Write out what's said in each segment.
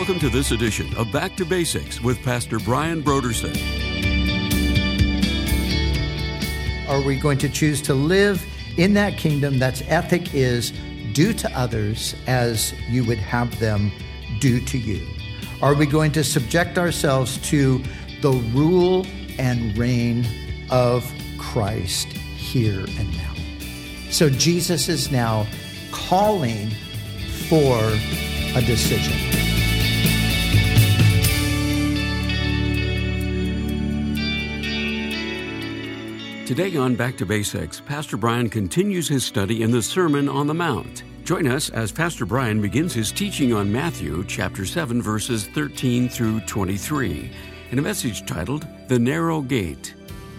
Welcome to this edition of Back to Basics with Pastor Brian Broderson. Are we going to choose to live in that kingdom that's ethic is do to others as you would have them do to you? Are we going to subject ourselves to the rule and reign of Christ here and now? So Jesus is now calling for a decision. Today on Back to Basics, Pastor Brian continues his study in the Sermon on the Mount. Join us as Pastor Brian begins his teaching on Matthew chapter 7, verses 13 through 23, in a message titled, The Narrow Gate.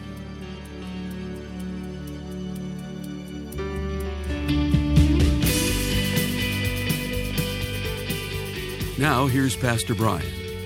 Now, here's Pastor Brian.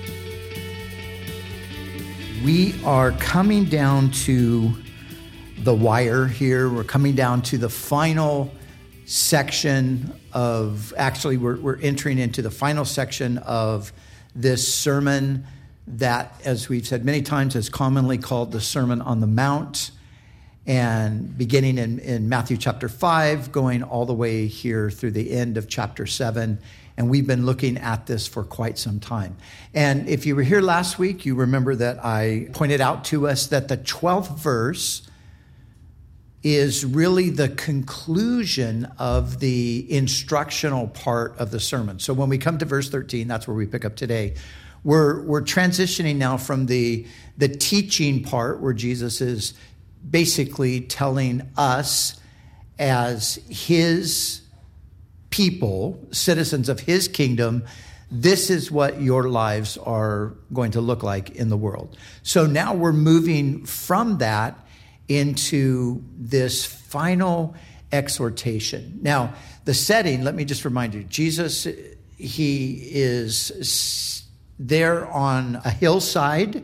We are coming down to the wire here. We're coming down to the final section of, actually, we're entering into the final section of this sermon that, as we've said many times, is commonly called the Sermon on the Mount, and beginning in Matthew chapter 5, going all the way here through the end of chapter 7. And we've been looking at this for quite some time. And if you were here last week, you remember that I pointed out to us that the 12th verse is really the conclusion of the instructional part of the sermon. So when we come to verse 13, that's where we pick up today. We're transitioning now from the teaching part, where Jesus is basically telling us as his people, citizens of his kingdom, this is what your lives are going to look like in the world. So now we're moving from that into this final exhortation. Now, the setting, let me just remind you, Jesus, he is there on a hillside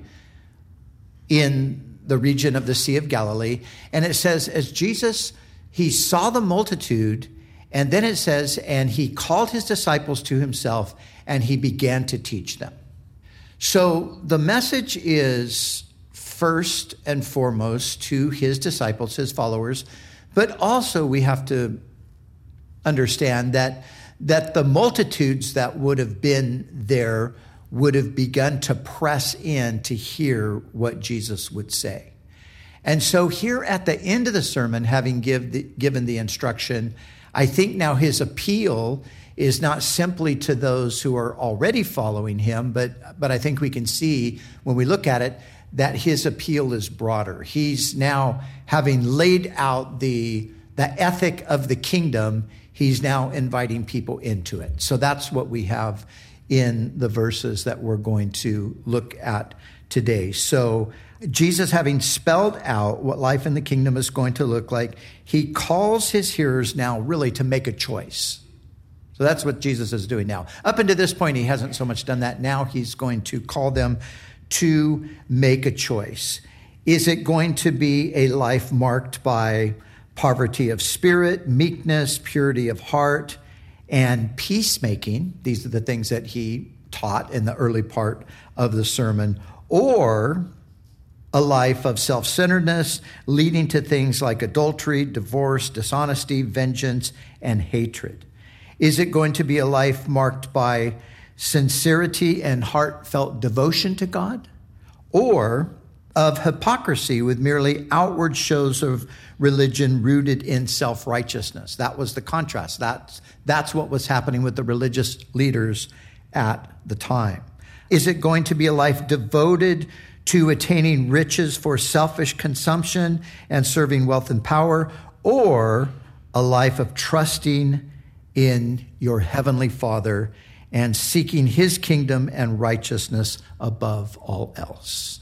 in the region of the Sea of Galilee. And it says, as Jesus, he saw the multitude, and then it says, and he called his disciples to himself, and he began to teach them. So the message is first and foremost to his disciples, his followers, but also we have to understand that the multitudes that would have been there would have begun to press in to hear what Jesus would say. And so here at the end of the sermon, having given the instruction, I think now his appeal is not simply to those who are already following him, but I think we can see when we look at it that his appeal is broader. He's now, having laid out the ethic of the kingdom, he's now inviting people into it. So that's what we have in the verses that we're going to look at today. So Jesus, having spelled out what life in the kingdom is going to look like, he calls his hearers now really to make a choice. So that's what Jesus is doing now. Up until this point, he hasn't so much done that. Now he's going to call them to make a choice. Is it going to be a life marked by poverty of spirit, meekness, purity of heart, and peacemaking? These are the things that he taught in the early part of the sermon. Or a life of self-centeredness, leading to things like adultery, divorce, dishonesty, vengeance, and hatred? Is it going to be a life marked by sincerity and heartfelt devotion to God? Or of hypocrisy with merely outward shows of religion rooted in self-righteousness? That was the contrast. That's what was happening with the religious leaders at the time. Is it going to be a life devoted to attaining riches for selfish consumption and serving wealth and power, or a life of trusting in your heavenly Father and seeking his kingdom and righteousness above all else?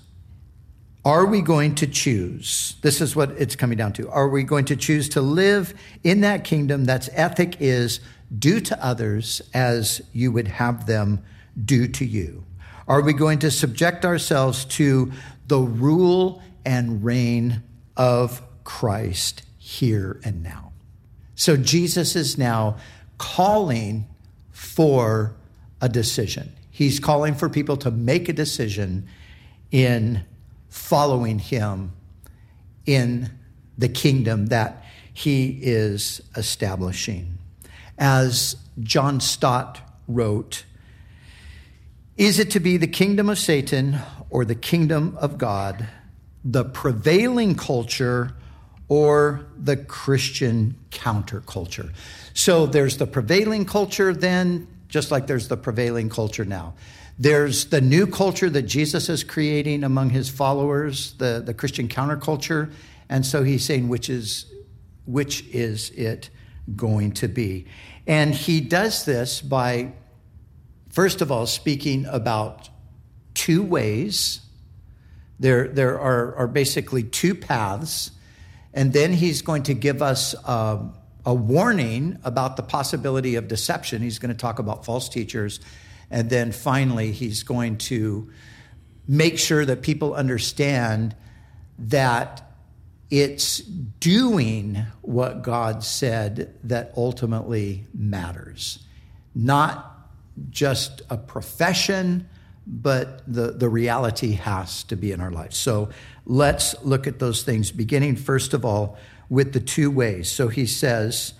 Are we going to choose? This is what it's coming down to. Are we going to choose to live in that kingdom that's ethic is do to others as you would have them do to you? Are we going to subject ourselves to the rule and reign of Christ here and now? So Jesus is now calling for a decision. He's calling for people to make a decision in following him in the kingdom that he is establishing. As John Stott wrote, "Is it to be the kingdom of Satan or the kingdom of God, the prevailing culture or the Christian counterculture?" So there's the prevailing culture then, just like there's the prevailing culture now. There's the new culture that Jesus is creating among his followers, the Christian counterculture. And so he's saying, which is it going to be? And he does this by, first of all, speaking about two ways. There are basically two paths. And then he's going to give us a warning about the possibility of deception. He's going to talk about false teachers. And then finally, he's going to make sure that people understand that it's doing what God said that ultimately matters. Not just a profession, but the reality has to be in our lives. So let's look at those things, beginning first of all with the two ways. So he says,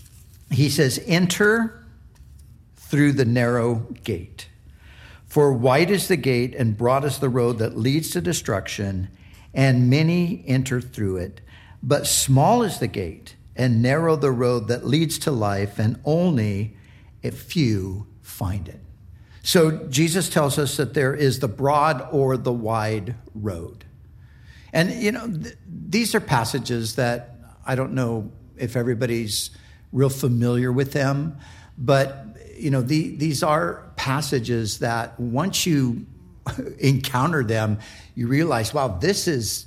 enter through the narrow gate. For wide is the gate and broad is the road that leads to destruction, and many enter through it. But small is the gate and narrow the road that leads to life, and only a few find it. So Jesus tells us that there is the broad or the wide road. And, these are passages that I don't know if everybody's real familiar with them, but these are passages that once you encounter them, you realize, wow, this is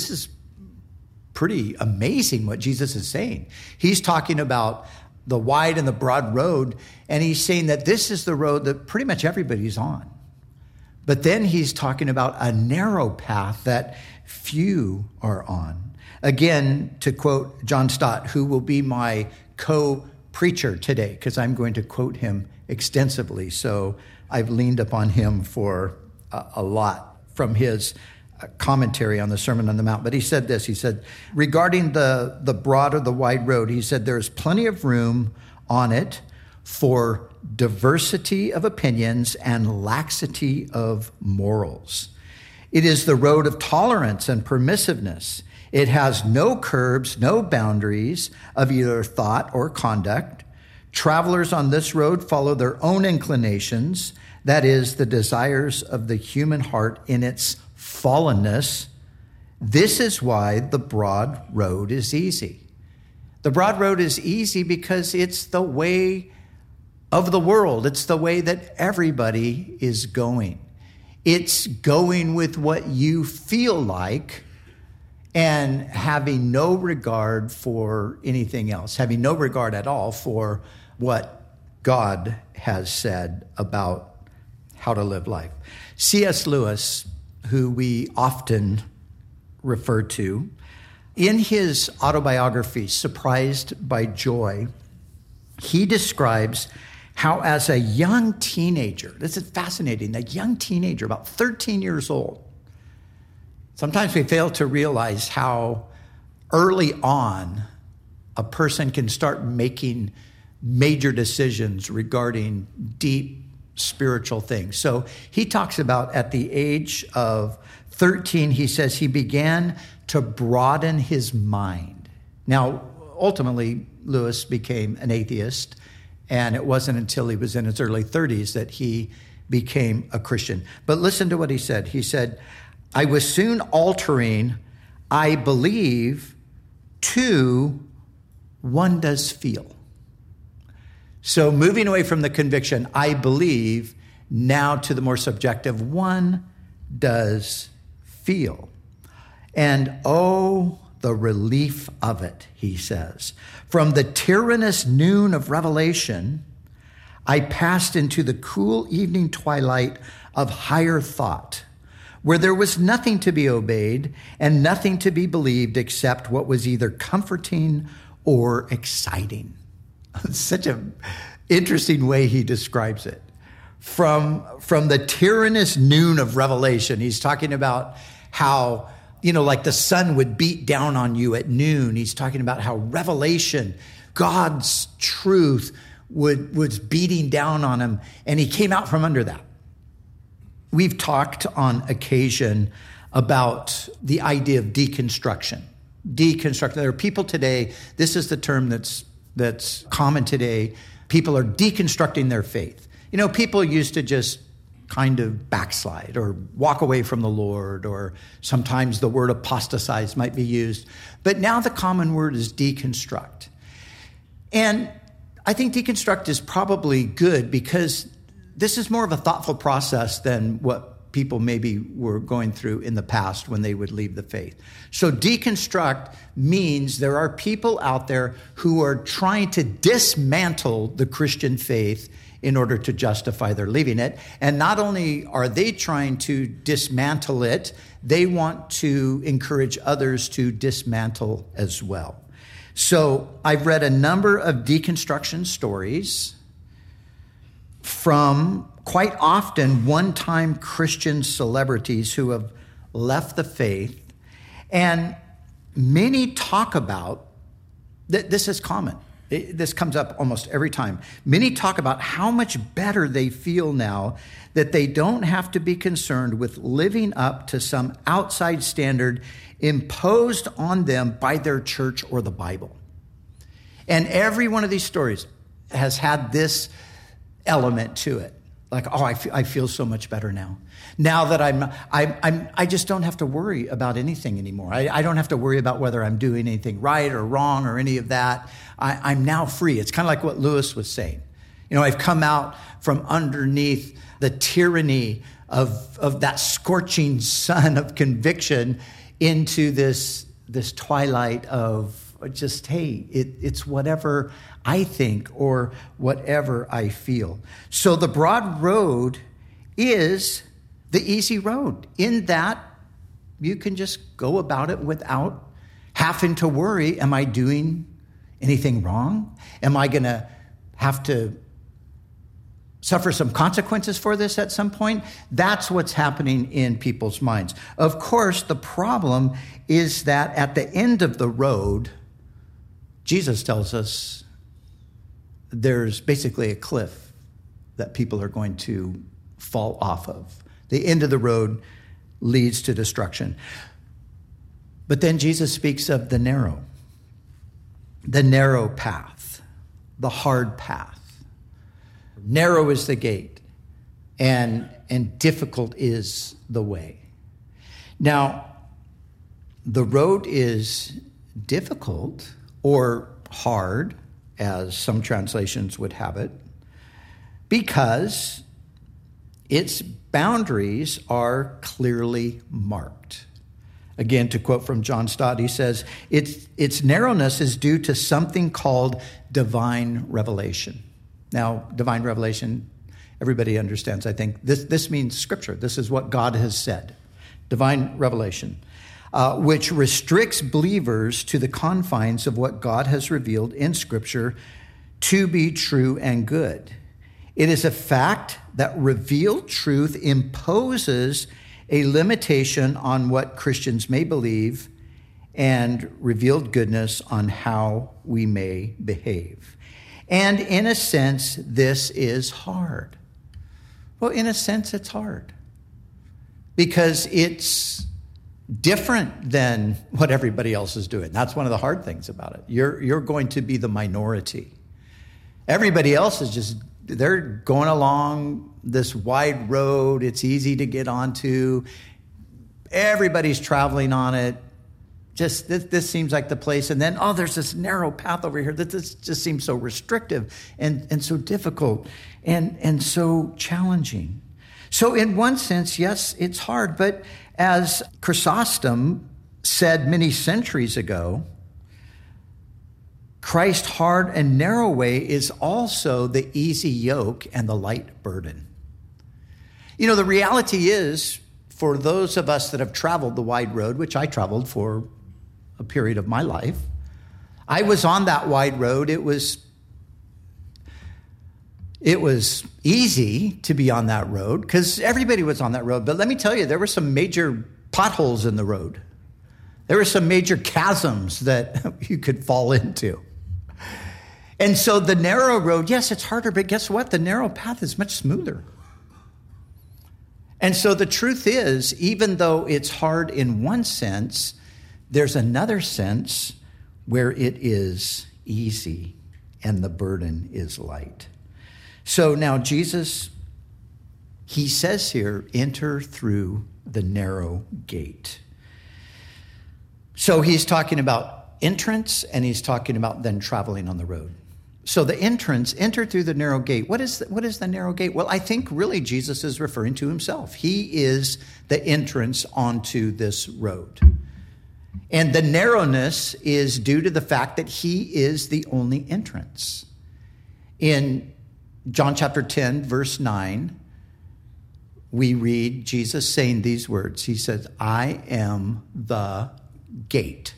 pretty amazing what Jesus is saying. He's talking about the wide and the broad road, and he's saying that this is the road that pretty much everybody's on. But then he's talking about a narrow path that few are on. Again, to quote John Stott, who will be my co-preacher today, because I'm going to quote him extensively. So I've leaned upon him for a lot from his commentary on the Sermon on the Mount. But he said this, he said, regarding the broad or the wide road, he said, there's plenty of room on it for diversity of opinions and laxity of morals. It is the road of tolerance and permissiveness. It has no curbs, no boundaries of either thought or conduct. Travelers on this road follow their own inclinations, that is, the desires of the human heart in its fallenness. This is why the broad road is easy. The broad road is easy because it's the way of the world. It's the way that everybody is going. It's going with what you feel like and having no regard for anything else, having no regard at all for what God has said about how to live life. C.S. Lewis, who we often refer to, in his autobiography, Surprised by Joy, he describes how as a young teenager, this is fascinating, a young teenager, about 13 years old, sometimes we fail to realize how early on a person can start making major decisions regarding deep spiritual things. So he talks about at the age of 13, he says he began to broaden his mind. Now, ultimately, Lewis became an atheist, and it wasn't until he was in his early 30s that he became a Christian. But listen to what he said. He said, I was soon altering, I believe, to one does feel. So moving away from the conviction, I believe, now to the more subjective, one does feel. And oh, the relief of it, he says. From the tyrannous noon of revelation, I passed into the cool evening twilight of higher thought, where there was nothing to be obeyed and nothing to be believed except what was either comforting or exciting. Such an interesting way he describes it. from the tyrannous noon of Revelation. He's talking about how, like the sun would beat down on you at noon. He's talking about how Revelation, God's truth, was beating down on him, and he came out from under that. We've talked on occasion about the idea of deconstruction. There are people today, this is the term that's common today. People are deconstructing their faith. People used to just kind of backslide or walk away from the Lord, or sometimes the word apostatize might be used. But now the common word is deconstruct. And I think deconstruct is probably good because this is more of a thoughtful process than what people maybe were going through in the past when they would leave the faith. So deconstruct means there are people out there who are trying to dismantle the Christian faith in order to justify their leaving it. And not only are they trying to dismantle it, they want to encourage others to dismantle as well. So I've read a number of deconstruction stories from quite often one-time Christian celebrities who have left the faith. And many talk about, this is common. This comes up almost every time. Many talk about how much better they feel now that they don't have to be concerned with living up to some outside standard imposed on them by their church or the Bible. And every one of these stories has had this element to it. Like, I feel so much better now. Now that I just don't have to worry about anything anymore. I don't have to worry about whether I'm doing anything right or wrong or any of that. I'm now free. It's kind of like what Lewis was saying. I've come out from underneath the tyranny of that scorching sun of conviction into this twilight of just, hey, it's whatever I think or whatever I feel. So the broad road is the easy road, in that you can just go about it without having to worry, am I doing anything wrong? Am I going to have to suffer some consequences for this at some point? That's what's happening in people's minds. Of course, the problem is that at the end of the road, Jesus tells us there's basically a cliff that people are going to fall off of. The end of the road leads to destruction. But then Jesus speaks of the narrow path, the hard path. Narrow is the gate, and difficult is the way. Now, the road is difficult or hard, as some translations would have it, because its boundaries are clearly marked. Again, to quote from John Stott, he says, its narrowness is due to something called divine revelation. Now, divine revelation, everybody understands, I think. This means Scripture. This is what God has said. Divine revelation, which restricts believers to the confines of what God has revealed in Scripture to be true and good. It is a fact that revealed truth imposes a limitation on what Christians may believe and revealed goodness on how we may behave. And in a sense, this is hard. Well, in a sense, it's hard because it's different than what everybody else is doing. That's one of the hard things about it. You're going to be the minority. Everybody else is just, they're going along this wide road. It's easy to get onto. Everybody's traveling on it. Just this seems like the place. And then, there's this narrow path over here that this just seems so restrictive and so difficult and so challenging. So in one sense, yes, it's hard. But as Chrysostom said many centuries ago, Christ's hard and narrow way is also the easy yoke and the light burden. The reality is, for those of us that have traveled the wide road, which I traveled for a period of my life, I was on that wide road. It was It was easy to be on that road because everybody was on that road. But let me tell you, there were some major potholes in the road. There were some major chasms that you could fall into. And so the narrow road, yes, it's harder, but guess what? The narrow path is much smoother. And so the truth is, even though it's hard in one sense, there's another sense where it is easy and the burden is light. So now Jesus, he says here, enter through the narrow gate. So he's talking about entrance and he's talking about then traveling on the road. So the entrance, enter through the narrow gate. What is the narrow gate? Well, I think really Jesus is referring to himself. He is the entrance onto this road. And the narrowness is due to the fact that he is the only entrance. In John chapter 10, verse 9, we read Jesus saying these words. He says, I am the gate.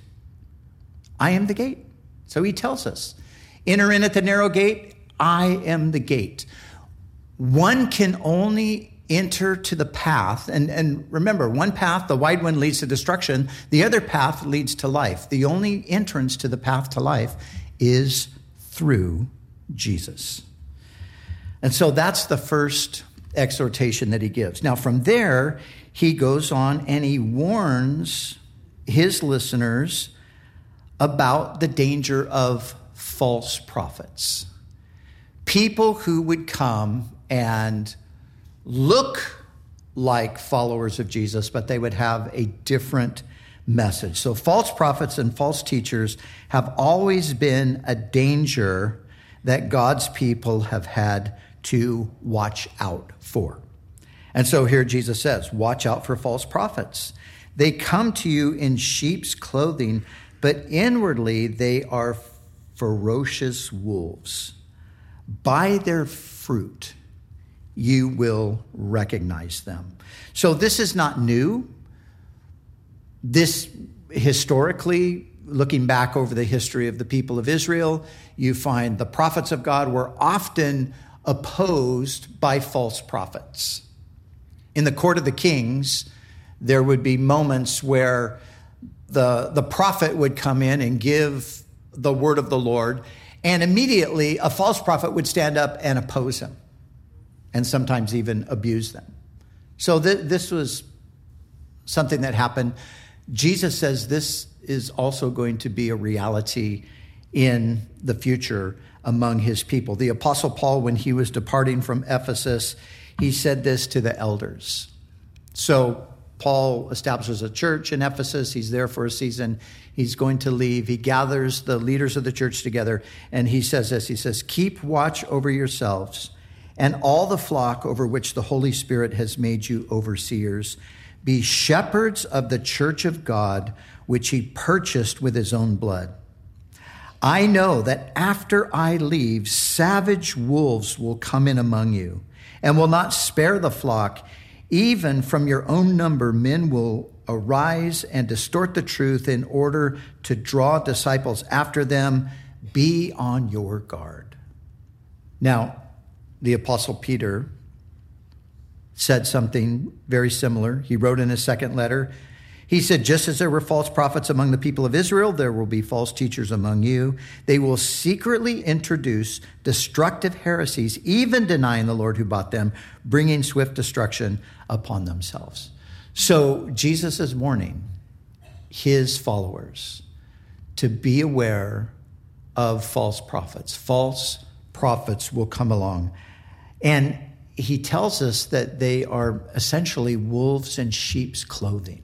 I am the gate. So he tells us, enter in at the narrow gate. I am the gate. One can only enter to the path. And remember, one path, the wide one, leads to destruction. The other path leads to life. The only entrance to the path to life is through Jesus. And so that's the first exhortation that he gives. Now, from there, he goes on and he warns his listeners about the danger of false prophets. People who would come and look like followers of Jesus, but they would have a different message. So false prophets and false teachers have always been a danger that God's people have had to watch out for. And so here Jesus says, watch out for false prophets. They come to you in sheep's clothing, but inwardly they are ferocious wolves. By their fruit, you will recognize them. So this is not new. This historically, looking back over the history of the people of Israel, you find the prophets of God were often opposed by false prophets. In the court of the kings, there would be moments where the prophet would come in and give the word of the Lord, and immediately a false prophet would stand up and oppose him, and sometimes even abuse them. So this was something that happened. Jesus says this is also going to be a reality in the future among his people. The Apostle Paul, when he was departing from Ephesus, he said this to the elders. So Paul establishes a church in Ephesus. He's there for a season. He's going to leave. He gathers the leaders of the church together, and he says this. He says, keep watch over yourselves and all the flock over which the Holy Spirit has made you overseers. Be shepherds of the church of God, which he purchased with his own blood. I know that after I leave, savage wolves will come in among you and will not spare the flock. Even from your own number, men will arise and distort the truth in order to draw disciples after them. Be on your guard. Now, the Apostle Peter said something very similar. He wrote in his second letter, he said, just as there were false prophets among the people of Israel, there will be false teachers among you. They will secretly introduce destructive heresies, even denying the Lord who bought them, bringing swift destruction upon themselves. So Jesus is warning his followers to be aware of false prophets. False prophets will come along. And he tells us that they are essentially wolves in sheep's clothing.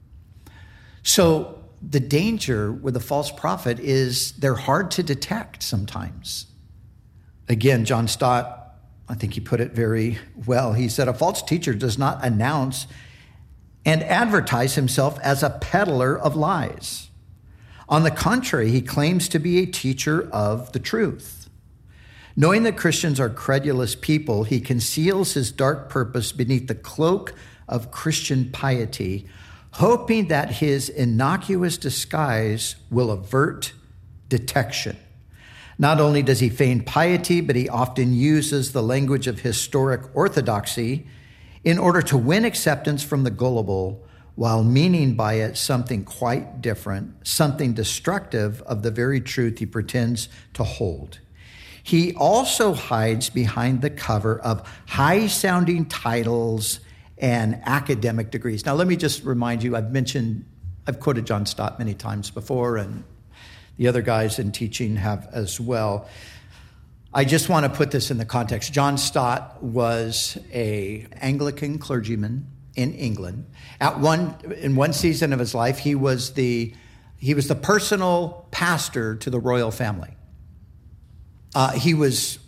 So the danger with a false prophet is they're hard to detect sometimes. Again, John Stott, I think he put it very well. He said, a false teacher does not announce and advertise himself as a peddler of lies. On the contrary, he claims to be a teacher of the truth. Knowing that Christians are credulous people, he conceals his dark purpose beneath the cloak of Christian piety, hoping that his innocuous disguise will avert detection. Not only does he feign piety, but he often uses the language of historic orthodoxy in order to win acceptance from the gullible, while meaning by it something quite different, something destructive of the very truth he pretends to hold. He also hides behind the cover of high-sounding titles and academic degrees. Now, let me just remind you, I've quoted John Stott many times before, and the other guys in teaching have as well. I just want to put this in the context. John Stott was an Anglican clergyman in England. In one season of his life, he was the personal pastor to the royal family. He was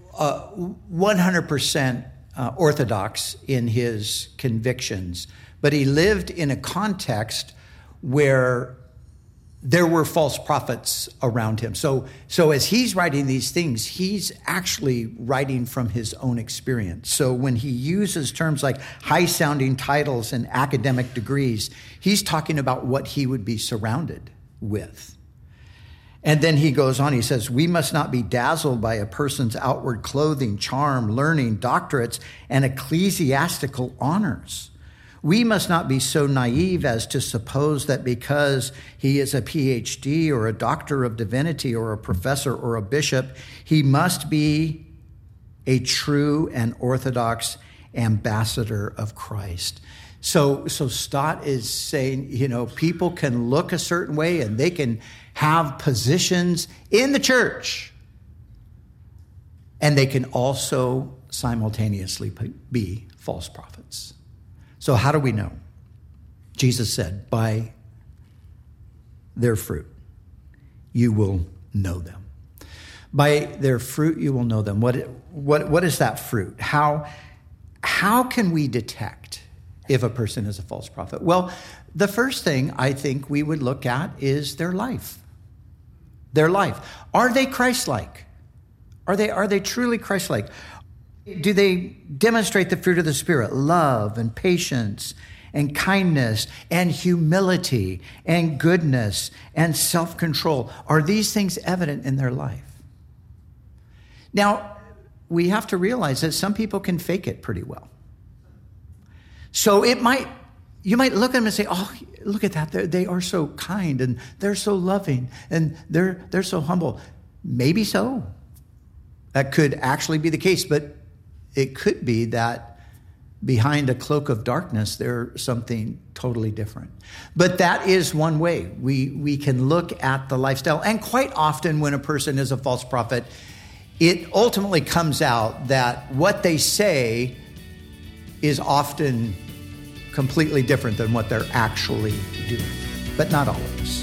100% orthodox in his convictions, but he lived in a context where there were false prophets around him. So as he's writing these things, he's actually writing from his own experience. So when he uses terms like high-sounding titles and academic degrees, he's talking about what he would be surrounded with. And then he goes on, he says, we must not be dazzled by a person's outward clothing, charm, learning, doctorates, and ecclesiastical honors. We must not be so naive as to suppose that because he is a PhD or a doctor of divinity or a professor or a bishop, he must be a true and orthodox ambassador of Christ. So Stott is saying, people can look a certain way and they can have positions in the church, and they can also simultaneously be false prophets. So how do we know? Jesus said, by their fruit, you will know them. By their fruit, you will know them. What is that fruit? How can we detect if a person is a false prophet? Well, the first thing I think we would look at is their life. Their life. Are they Christ-like? Are they truly Christ-like? Do they demonstrate the fruit of the Spirit? Love and patience and kindness and humility and goodness and self-control. Are these things evident in their life? Now, we have to realize that some people can fake it pretty well. So you might look at them and say, oh, look at that. They are so kind and they're so loving and they're so humble. Maybe so. That could actually be the case, but it could be that behind a cloak of darkness, there's something totally different. But that is one way we can look at the lifestyle. And quite often when a person is a false prophet, it ultimately comes out that what they say is often completely different than what they're actually doing, but not always.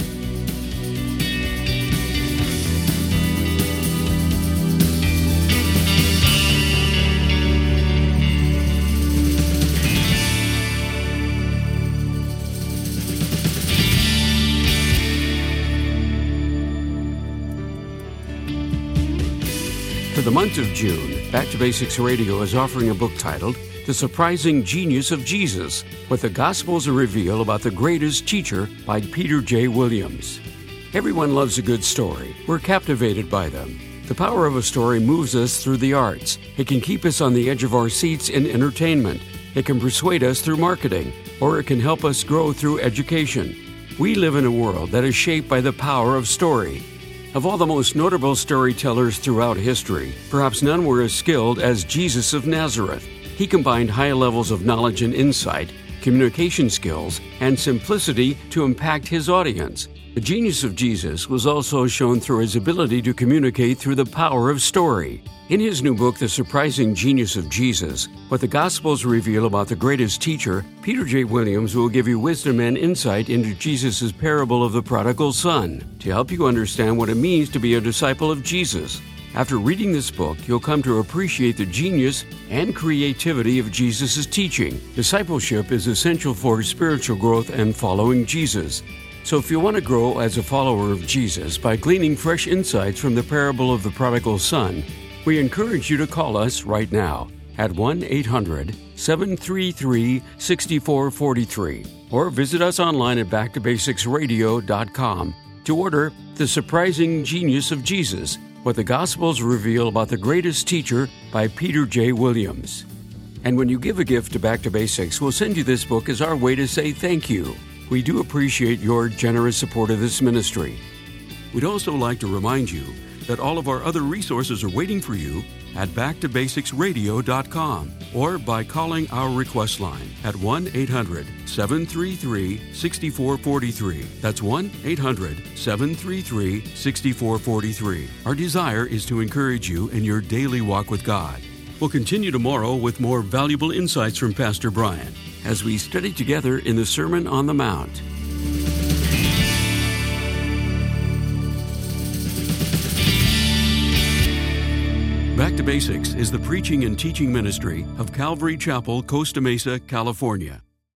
For the month of June, Back to Basics Radio is offering a book titled The Surprising Genius of Jesus, What the Gospels Reveal About the Greatest Teacher by Peter J. Williams. Everyone loves a good story. We're captivated by them. The power of a story moves us through the arts. It can keep us on the edge of our seats in entertainment. It can persuade us through marketing, or it can help us grow through education. We live in a world that is shaped by the power of story. Of all the most notable storytellers throughout history, perhaps none were as skilled as Jesus of Nazareth. He combined high levels of knowledge and insight, communication skills, and simplicity to impact his audience. The genius of Jesus was also shown through his ability to communicate through the power of story. In his new book, The Surprising Genius of Jesus, What the Gospels Reveal About the Greatest Teacher, Peter J. Williams will give you wisdom and insight into Jesus' parable of the prodigal son to help you understand what it means to be a disciple of Jesus. After reading this book, you'll come to appreciate the genius and creativity of Jesus' teaching. Discipleship is essential for spiritual growth and following Jesus. So if you want to grow as a follower of Jesus by gleaning fresh insights from the parable of the prodigal son, we encourage you to call us right now at 1-800-733-6443 or visit us online at backtobasicsradio.com to order The Surprising Genius of Jesus, What the Gospels Reveal About the Greatest Teacher by Peter J. Williams. And when you give a gift to Back to Basics, we'll send you this book as our way to say thank you. We do appreciate your generous support of this ministry. We'd also like to remind you that all of our other resources are waiting for you at backtobasicsradio.com or by calling our request line at 1-800-733-6443. That's 1-800-733-6443. Our desire is to encourage you in your daily walk with God. We'll continue tomorrow with more valuable insights from Pastor Brian as we study together in the Sermon on the Mount. Back to Basics is the preaching and teaching ministry of Calvary Chapel, Costa Mesa, California.